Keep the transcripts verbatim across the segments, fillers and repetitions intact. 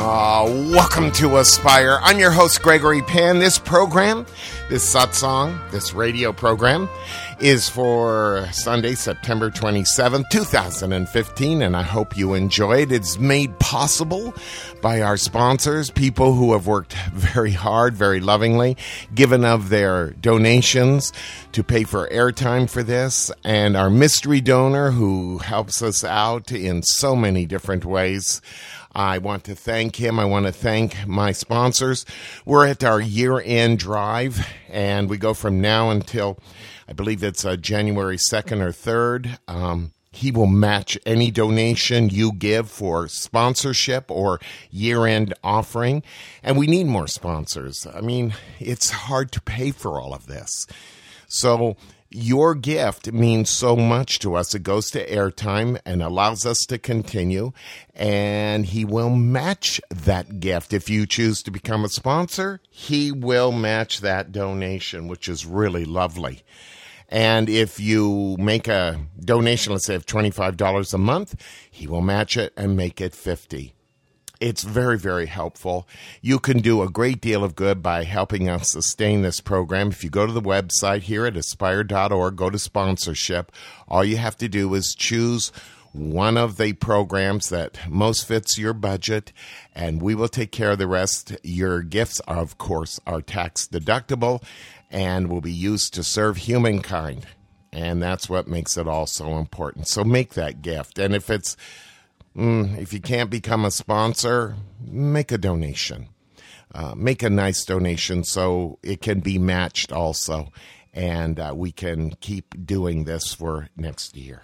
Uh, welcome to Aspire. I'm your host, Gregory Pan. This program, this satsang, this radio program, is for Sunday, September twenty-seventh, twenty fifteen, and I hope you enjoy it. It's made possible by our sponsors, people who have worked very hard, very lovingly, given of their donations to pay for airtime for this, and our mystery donor who helps us out in so many different ways. I want to thank him. I want to thank my sponsors. We're at our year-end drive, and we go from now until, I believe it's uh, January second or third. Um, he will match any donation you give for sponsorship or year-end offering, and we need more sponsors. I mean, it's hard to pay for all of this. So your gift means so much to us. It goes to airtime and allows us to continue, and he will match that gift. If you choose to become a sponsor, he will match that donation, which is really lovely. And if you make a donation, let's say of twenty-five dollars a month, he will match it and make it fifty dollars. It's very, very helpful. You can do a great deal of good by helping us sustain this program. If you go to the website here at aspire dot org, go to sponsorship. All you have to do is choose one of the programs that most fits your budget, and we will take care of the rest. Your gifts, are, of course, are tax deductible and will be used to serve humankind. And that's what makes it all so important. So make that gift. And if it's Mm, if you can't become a sponsor, make a donation. Uh, make a nice donation so it can be matched also. And uh, we can keep doing this for next year.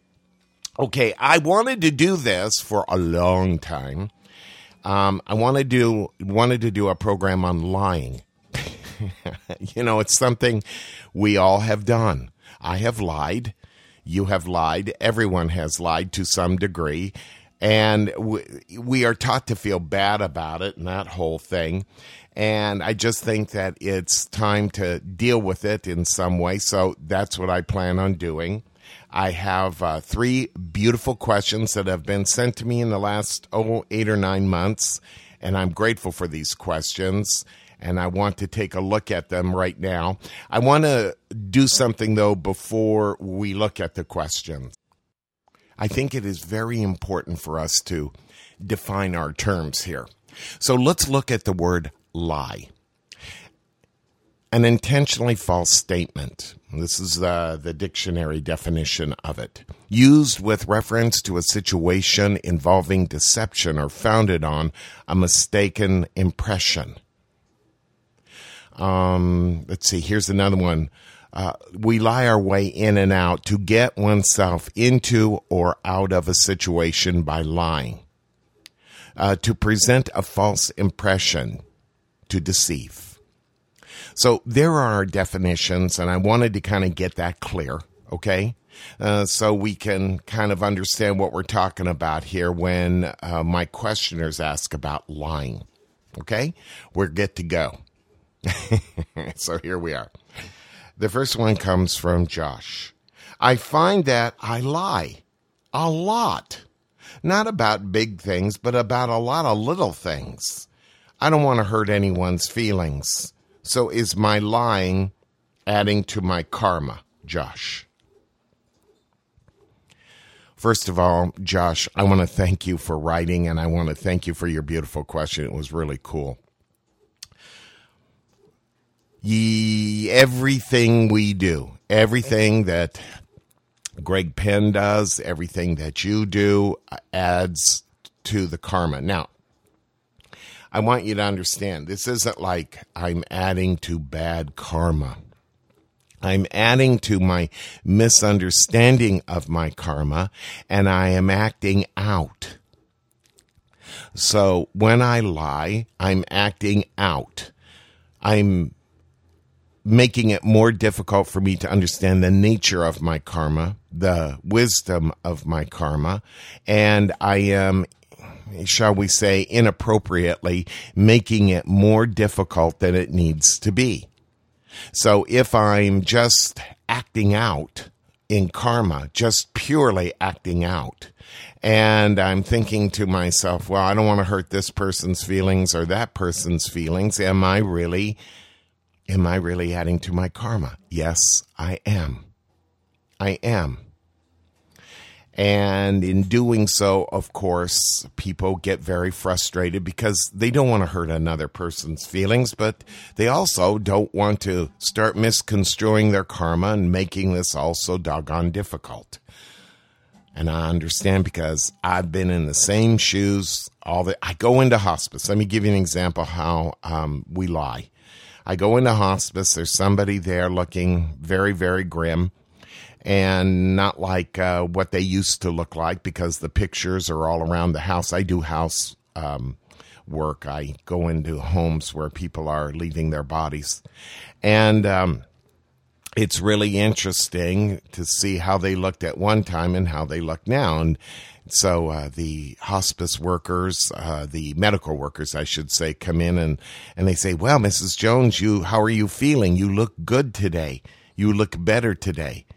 Okay, I wanted to do this for a long time. Um, I wanted to do, wanted to do a program on lying. You know, it's something we all have done. I have lied. You have lied. Everyone has lied to some degree. And we, we are taught to feel bad about it and that whole thing. And I just think that it's time to deal with it in some way. So that's what I plan on doing. I have uh, three beautiful questions that have been sent to me in the last, oh, eight or nine months. And I'm grateful for these questions. And I want to take a look at them right now. I want to do something, though, before we look at the questions. I think it is very important for us to define our terms here. So let's look at the word lie. An intentionally false statement. This is the, the dictionary definition of it. Used with reference to a situation involving deception or founded on a mistaken impression. Um, let's see, here's another one. Uh, we lie our way in and out to get oneself into or out of a situation by lying. Uh, to present a false impression, to deceive. So there are our definitions, and I wanted to kind of get that clear, okay? Uh, so we can kind of understand what we're talking about here when uh, my questioners ask about lying, okay? We're good to go. So here we are. The first one comes from Josh. I find that I lie a lot. Not about big things, but about a lot of little things. I don't want to hurt anyone's feelings. So is my lying adding to my karma, Josh? First of all, Josh, I want to thank you for writing, and I want to thank you for your beautiful question. It was really cool. Ye, everything we do, everything that Greg Penn does, everything that you do adds to the karma. Now, I want you to understand, this isn't like I'm adding to bad karma. I'm adding to my misunderstanding of my karma, and I am acting out. So when I lie, I'm acting out. I'm making it more difficult for me to understand the nature of my karma, the wisdom of my karma, and I am, shall we say, inappropriately making it more difficult than it needs to be. So if I'm just acting out in karma, just purely acting out. And I'm thinking to myself, well, I don't want to hurt this person's feelings or that person's feelings. Am I really, am I really adding to my karma? Yes, I am. I am. And in doing so, of course, people get very frustrated because they don't want to hurt another person's feelings, but they also don't want to start misconstruing their karma and making this also doggone difficult. And I understand because I've been in the same shoes all the, I go into hospice. Let me give you an example how um, we lie. I go into hospice. There's somebody there looking very, very grim. And not like uh, what they used to look like because the pictures are all around the house. I do house um, work. I go into homes where people are leaving their bodies. And um, it's really interesting to see how they looked at one time and how they look now. And so uh, the hospice workers, uh, the medical workers, I should say, come in and, and they say, well, Missus Jones, you, how are you feeling? You look good today. You look better today.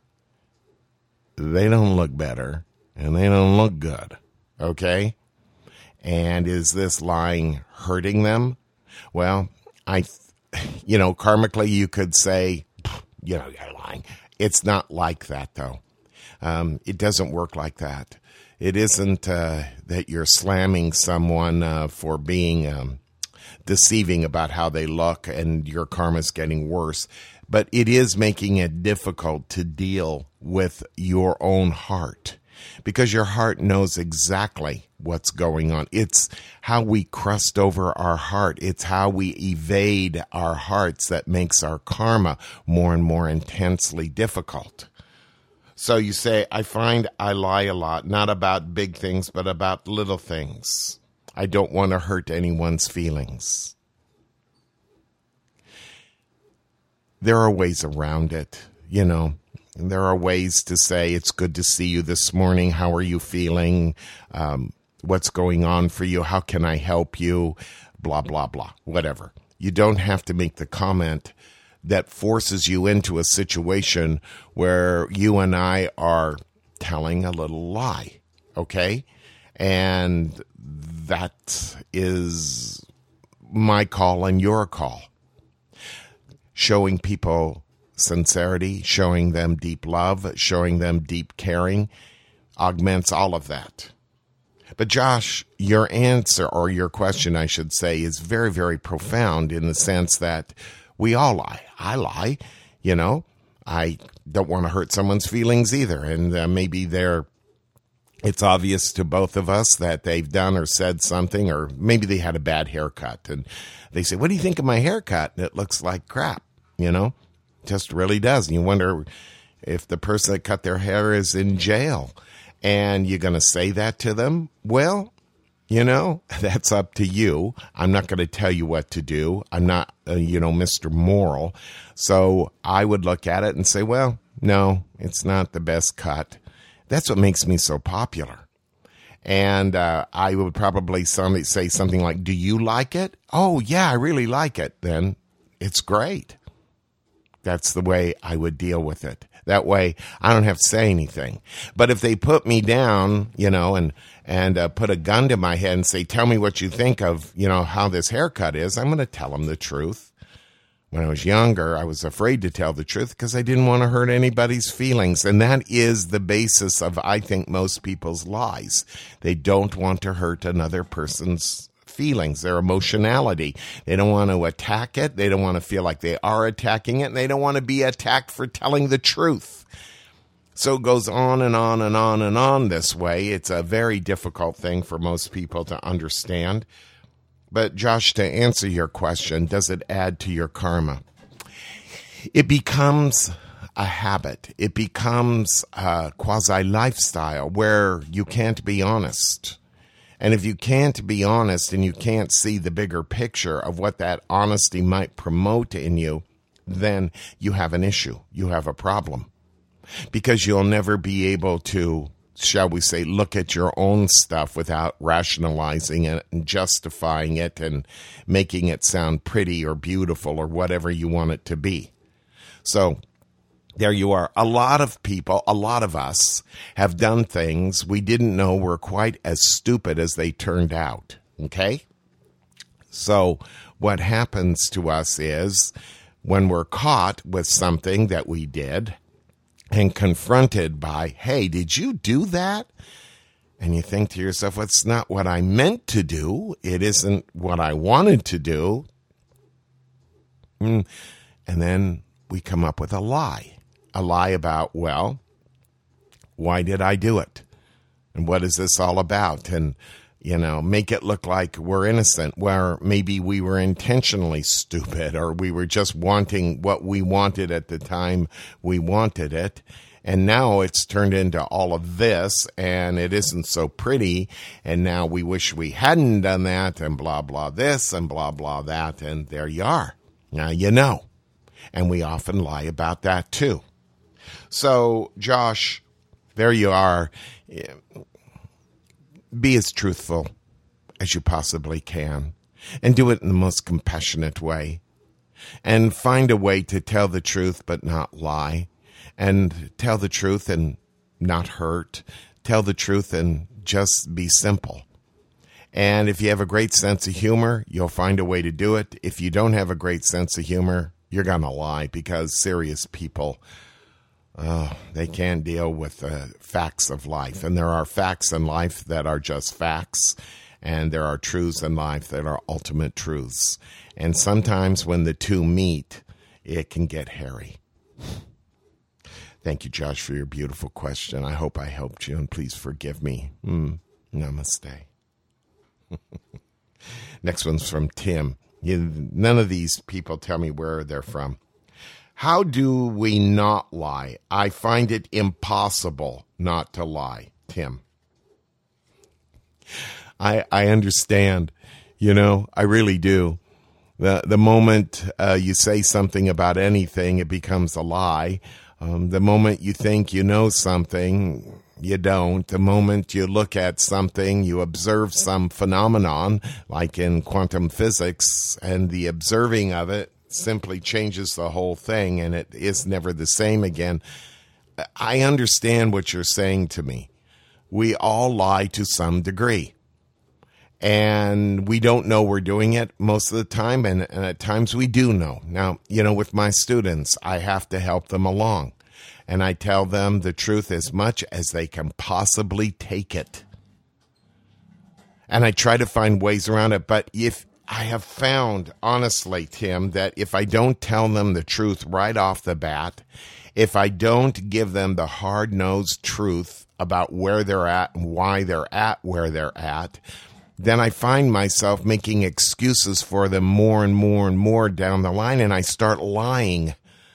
They don't look better, and they don't look good, okay? And is this lying hurting them? Well, I, you know, karmically you could say, you know, you're lying. It's not like that, though. Um, it doesn't work like that. It isn't uh, that you're slamming someone uh, for being um, deceiving about how they look and your karma's getting worse. But it is making it difficult to deal with your own heart because your heart knows exactly what's going on. It's how we crust over our heart. It's how we evade our hearts that makes our karma more and more intensely difficult. So you say, I find I lie a lot, not about big things, but about little things. I don't want to hurt anyone's feelings. There are ways around it, you know. There are ways to say, it's good to see you this morning. How are you feeling? Um, what's going on for you? How can I help you? Blah, blah, blah, whatever. You don't have to make the comment that forces you into a situation where you and I are telling a little lie, okay? And that is my call and your call. Showing people sincerity, showing them deep love, showing them deep caring, augments all of that. But Josh, your answer, or your question, I should say, is very, very profound in the sense that we all lie. I lie, you know. I don't want to hurt someone's feelings either. And uh, maybe they're, it's obvious to both of us that they've done or said something, or maybe they had a bad haircut. And they say, what do you think of my haircut? And it looks like crap. You know, just really does. And you wonder if the person that cut their hair is in jail and you're going to say that to them. Well, you know, that's up to you. I'm not going to tell you what to do. I'm not, uh, you know, Mister Moral. So I would look at it and say, well, no, it's not the best cut. That's what makes me so popular. And uh, I would probably some, say something like, do you like it? Oh, yeah, I really like it. Then it's great. That's the way I would deal with it. That way, I don't have to say anything. But if they put me down, you know, and and uh, put a gun to my head and say, tell me what you think of, you know, how this haircut is, I'm going to tell them the truth. When I was younger, I was afraid to tell the truth because I didn't want to hurt anybody's feelings. And that is the basis of, I think, most people's lies. They don't want to hurt another person's feelings, their emotionality. They don't want to attack it. They don't want to feel like they are attacking it. And they don't want to be attacked for telling the truth. So it goes on and on and on and on this way. It's a very difficult thing for most people to understand. But Josh, to answer your question, does it add to your karma? It becomes a habit. It becomes a quasi-lifestyle where you can't be honest. And if you can't be honest and you can't see the bigger picture of what that honesty might promote in you, then you have an issue. You have a problem. Because you'll never be able to, shall we say, look at your own stuff without rationalizing it and justifying it and making it sound pretty or beautiful or whatever you want it to be. So there you are. A lot of people, a lot of us have done things we didn't know were quite as stupid as they turned out. Okay? So what happens to us is when we're caught with something that we did and confronted by, hey, did you do that? And you think to yourself, well, it's not what I meant to do. It isn't what I wanted to do. And then we come up with a lie. A lie about, well, why did I do it? And what is this all about? And, you know, make it look like we're innocent, where maybe we were intentionally stupid or we were just wanting what we wanted at the time we wanted it. And now it's turned into all of this, and it isn't so pretty, and now we wish we hadn't done that, and blah, blah, this, and blah, blah, that, and there you are. Now you know. And we often lie about that, too. So, Josh, there you are. Be as truthful as you possibly can, and do it in the most compassionate way, and find a way to tell the truth but not lie. And tell the truth and not hurt. Tell the truth and just be simple. And if you have a great sense of humor, you'll find a way to do it. If you don't have a great sense of humor, you're going to lie, because serious people, oh, they can't deal with the facts of life. And there are facts in life that are just facts. And there are truths in life that are ultimate truths. And sometimes when the two meet, it can get hairy. Thank you, Josh, for your beautiful question. I hope I helped you, and please forgive me. Mm, namaste. Next one's from Tim. You, none of these people tell me where they're from. How do we not lie? I find it impossible not to lie, Tim. I I understand. You know, I really do. The, the moment uh, you say something about anything, it becomes a lie. Um, the moment you think you know something, you don't. The moment you look at something, you observe some phenomenon, like in quantum physics, and the observing of it simply changes the whole thing, and it is never the same again. I understand what you're saying to me. We all lie to some degree. And we don't know we're doing it most of the time, and, and at times we do know. Now, you know, with my students, I have to help them along. And I tell them the truth as much as they can possibly take it. And I try to find ways around it. But if I have found, honestly, Tim, that if I don't tell them the truth right off the bat, if I don't give them the hard-nosed truth about where they're at and why they're at where they're at, then I find myself making excuses for them more and more and more down the line, and I start lying.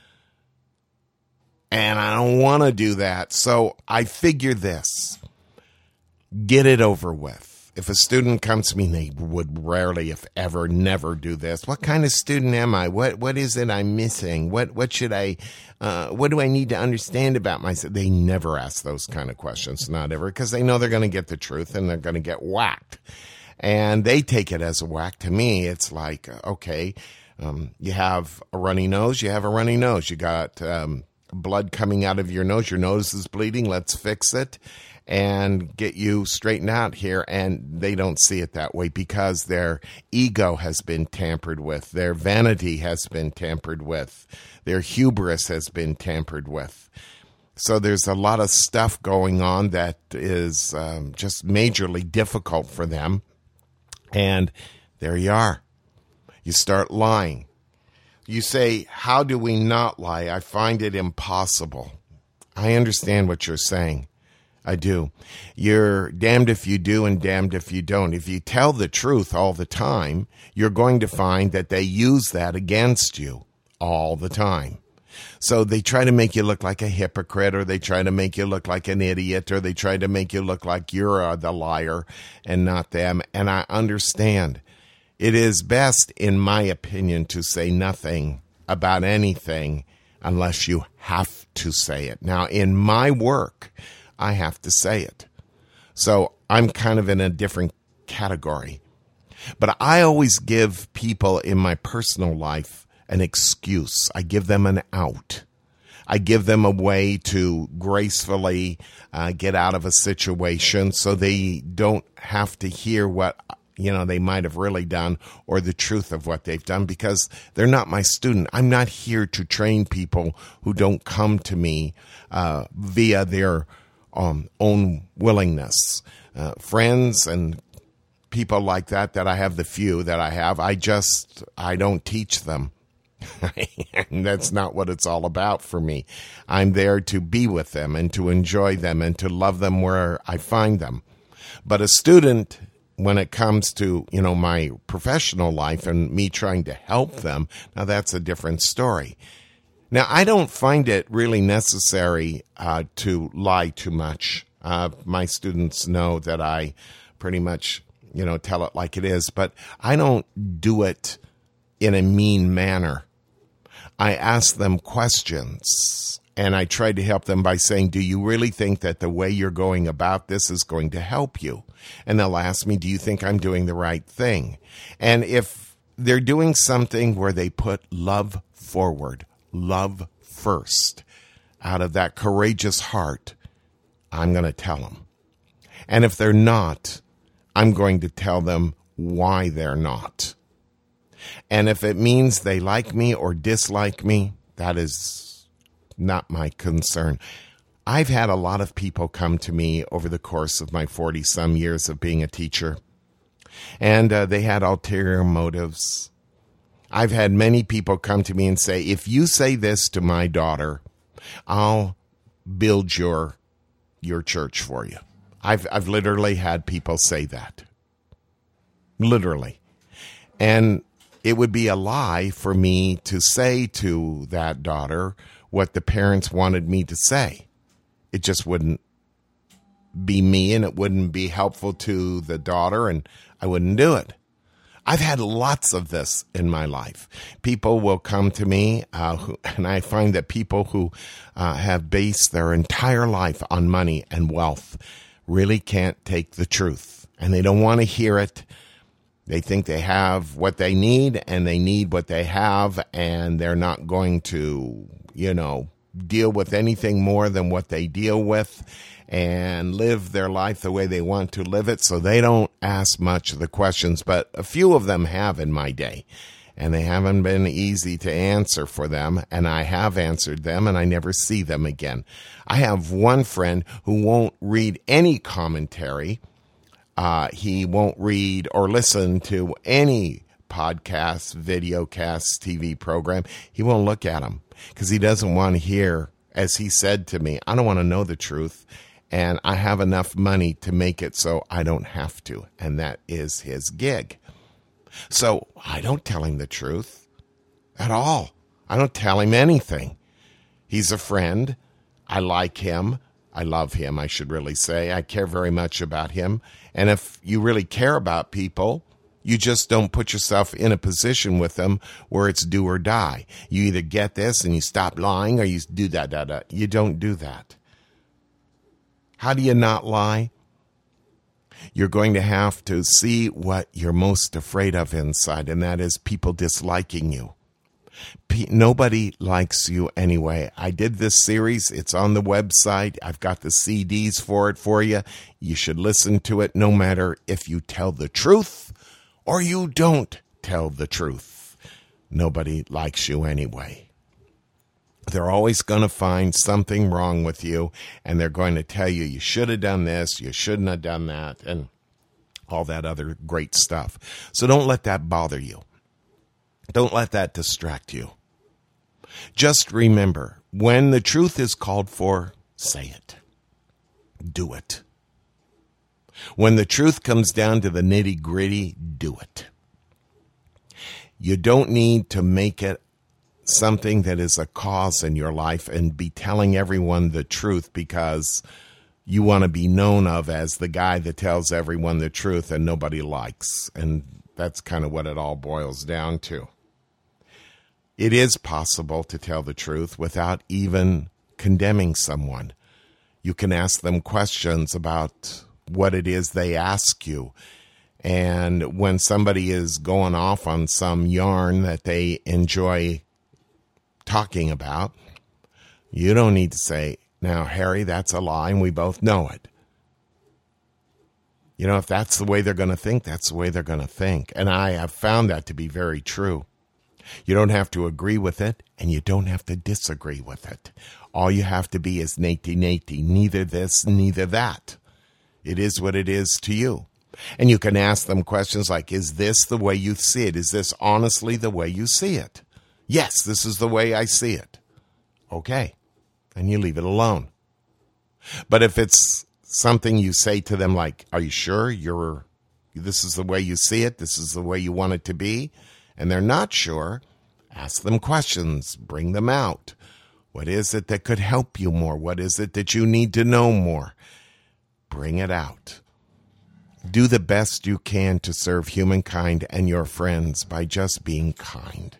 And I don't want to do that. So I figure this. Get it over with. If a student comes to me, and they would rarely, if ever, never do this. What kind of student am I? What What is it I'm missing? What What should I, uh, what do I need to understand about myself? They never ask those kind of questions, not ever, because they know they're going to get the truth and they're going to get whacked. And they take it as a whack. To me, it's like, okay, um, you have a runny nose, you have a runny nose. You got um, blood coming out of your nose, your nose is bleeding, let's fix it and get you straightened out here. And they don't see it that way because their ego has been tampered with, their vanity has been tampered with, their hubris has been tampered with. So there's a lot of stuff going on that is um, just majorly difficult for them. And there you are. You start lying. You say, how do we not lie? I find it impossible. I understand what you're saying. I do. You're damned if you do and damned if you don't. If you tell the truth all the time, you're going to find that they use that against you all the time. So they try to make you look like a hypocrite, or they try to make you look like an idiot, or they try to make you look like you're uh, the liar and not them. And I understand. It is best, in my opinion, to say nothing about anything unless you have to say it. Now, in my work, I have to say it. So I'm kind of in a different category. But I always give people in my personal life an excuse. I give them an out. I give them a way to gracefully uh, get out of a situation so they don't have to hear what, you know, they might have really done or the truth of what they've done, because they're not my student. I'm not here to train people who don't come to me uh, via their um, own willingness. Uh, friends and people like that, that I have, the few that I have, I just, I don't teach them. And that's not what it's all about for me. I'm there to be with them and to enjoy them and to love them where I find them. But a student, when it comes to, you know, my professional life and me trying to help them, now that's a different story. Now, I don't find it really necessary uh, to lie too much. Uh, my students know that I pretty much, you know, tell it like it is, but I don't do it in a mean manner. I ask them questions, and I try to help them by saying, do you really think that the way you're going about this is going to help you? And they'll ask me, do you think I'm doing the right thing? And if they're doing something where they put love forward, love first, out of that courageous heart, I'm going to tell them. And if they're not, I'm going to tell them why they're not. And if it means they like me or dislike me, that is not my concern. I've had a lot of people come to me over the course of my forty-some years of being a teacher, and uh, they had ulterior motives. I've had many people come to me and say, if you say this to my daughter, I'll build your your church for you. I've I've literally had people say that. Literally. And it would be a lie for me to say to that daughter what the parents wanted me to say. It just wouldn't be me, and it wouldn't be helpful to the daughter, and I wouldn't do it. I've had lots of this in my life. People will come to me, uh, who, and I find that people who uh, have based their entire life on money and wealth really can't take the truth, and they don't want to hear it. They think they have what they need, and they need what they have, and they're not going to, you know, deal with anything more than what they deal with and live their life the way they want to live it. So they don't ask much of the questions, but a few of them have in my day, and they haven't been easy to answer for them. And I have answered them, and I never see them again. I have one friend who won't read any commentary. Uh, he won't read or listen to any podcasts, video casts, T V program. He won't look at them because he doesn't want to hear, as he said to me, I don't want to know the truth, and I have enough money to make it so I don't have to. And that is his gig. So I don't tell him the truth at all. I don't tell him anything. He's a friend. I like him. I love him, I should really say. I care very much about him. And if you really care about people, you just don't put yourself in a position with them where it's do or die. You either get this and you stop lying, or you do that, that, that. You don't do that. How do you not lie? You're going to have to see what you're most afraid of inside, and that is people disliking you. P- nobody likes you anyway. I did this series. It's on the website. I've got the C Ds for it for you. You should listen to it no matter if you tell the truth or you don't tell the truth. Nobody likes you anyway. They're always going to find something wrong with you, and they're going to tell you, you should have done this, you shouldn't have done that, and all that other great stuff. So don't let that bother you. Don't let that distract you. Just remember, when the truth is called for, say it. Do it. When the truth comes down to the nitty-gritty, do it. You don't need to make it something that is a cause in your life and be telling everyone the truth because you want to be known of as the guy that tells everyone the truth and nobody likes. And that's kind of what it all boils down to. It is possible to tell the truth without even condemning someone. You can ask them questions about what it is they ask you. And when somebody is going off on some yarn that they enjoy talking about, You don't need to say, now, Harry, that's a lie, and we both know it. You know, if that's the way they're going to think, that's the way they're going to think. And I have found that to be very true. You don't have to agree with it, and you don't have to disagree with it. All you have to be is natey-natey, neither this, neither that. It is what it is to you. And you can ask them questions like, is this the way you see it? Is this honestly the way you see it? Yes, this is the way I see it. Okay. And you leave it alone. But if it's something you say to them like, are you sure you're, this is the way you see it? This is the way you want it to be? And they're not sure, ask them questions, bring them out. What is it that could help you more? What is it that you need to know more? Bring it out. Do the best you can to serve humankind and your friends by just being kind.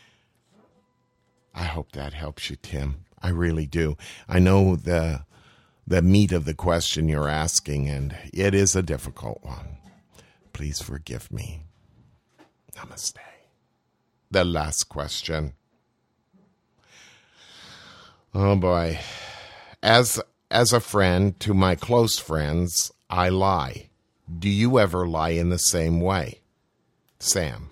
I hope that helps you, Tim. I really do. I know the the meat of the question you're asking, and it is a difficult one. Please forgive me. Namaste. The last question. Oh, boy. As, as a friend to my close friends, I lie. Do you ever lie in the same way? Sam.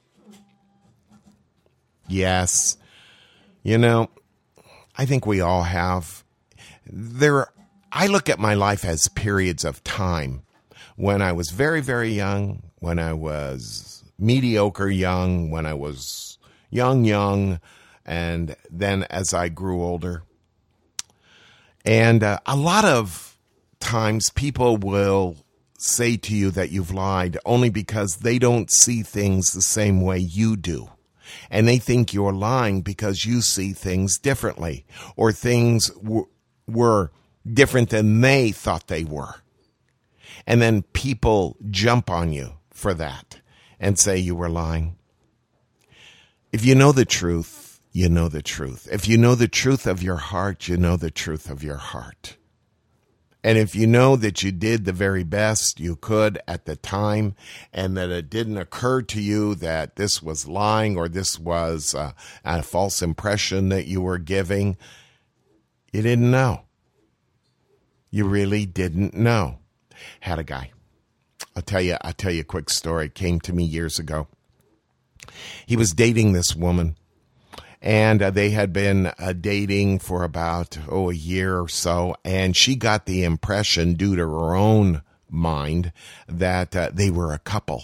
Yes. You know, I think we all have. There, I look at my life as periods of time. When I was very, very young, when I was mediocre young, when I was young, young, and then as I grew older. And uh, a lot of times people will say to you that you've lied only because they don't see things the same way you do. And they think you're lying because you see things differently, or things w- were different than they thought they were. And then people jump on you for that and say you were lying. If you know the truth, you know the truth. If you know the truth of your heart, you know the truth of your heart. And if you know that you did the very best you could at the time, and that it didn't occur to you that this was lying or this was uh, a false impression that you were giving, you didn't know. You really didn't know. Had a guy. I'll tell you, I'll tell you a quick story. It came to me years ago. He was dating this woman. And uh, they had been uh, dating for about, oh, a year or so. And she got the impression, due to her own mind, that uh, they were a couple.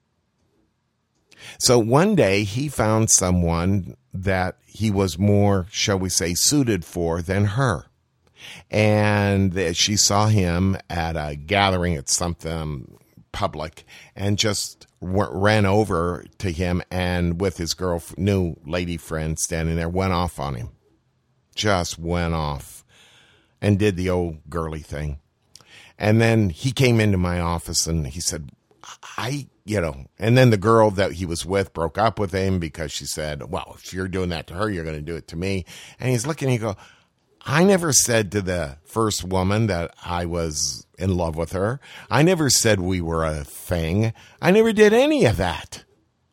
So one day he found someone that he was more, shall we say, suited for than her. And uh, she saw him at a gathering at something public and just w- ran over to him, and with his girl, new lady friend standing there, went off on him. Just went off and did the old girly thing. And then he came into my office and he said, I, you know, and then the girl that he was with broke up with him because she said, well, if you're doing that to her, you're going to do it to me. And he's looking and he go, I never said to the first woman that I was in love with her. I never said we were a thing. I never did any of that.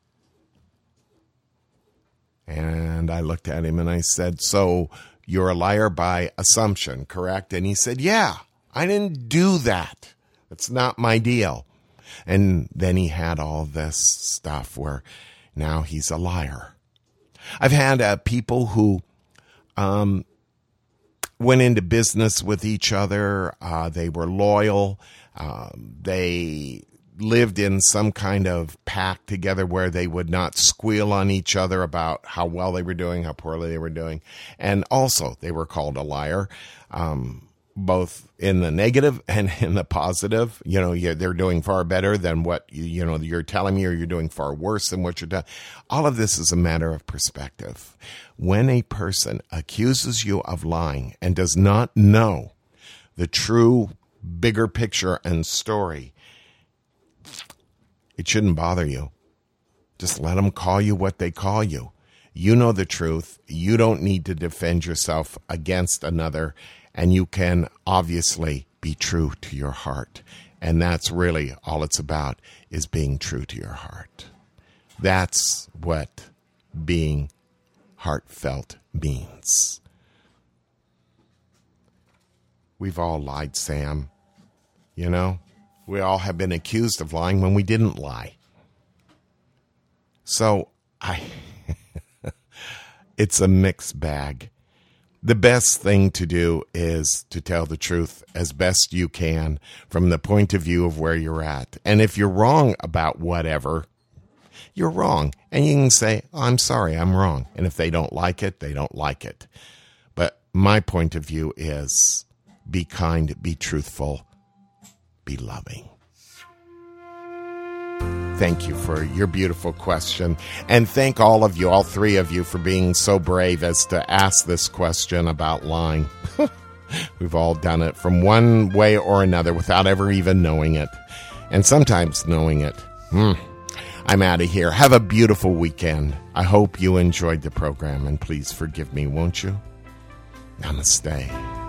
And I looked at him and I said, so you're a liar by assumption, correct? And he said, yeah, I didn't do that. That's not my deal. And then he had all this stuff where now he's a liar. I've had uh, people who um, went into business with each other. Uh, they were loyal. Um, they lived in some kind of pact together where they would not squeal on each other about how well they were doing, how poorly they were doing. And also they were called a liar, um, both in the negative and in the positive. You know, you're, they're doing far better than what, you, you know, you're telling me, or you're doing far worse than what you're doing. All of this is a matter of perspective. When a person accuses you of lying and does not know the true bigger picture and story, it shouldn't bother you. Just let them call you what they call you. You know the truth. You don't need to defend yourself against another, and you can obviously be true to your heart. And that's really all it's about, is being true to your heart. That's what being heartfelt means. we've all lied, Sam. You know, we all have been accused of lying when we didn't lie. So I, it's a mixed bag. The best thing to do is to tell the truth as best you can from the point of view of where you're at. And if you're wrong about whatever, you're wrong. And you can say, oh, I'm sorry, I'm wrong. And if they don't like it, they don't like it. But my point of view is be kind, be truthful, be loving. Thank you for your beautiful question. And thank all of you, all three of you, for being so brave as to ask this question about lying. We've all done it from one way or another without ever even knowing it. And sometimes knowing it. Hmm. I'm out of here. Have a beautiful weekend. I hope you enjoyed the program. And please forgive me, won't you? Namaste.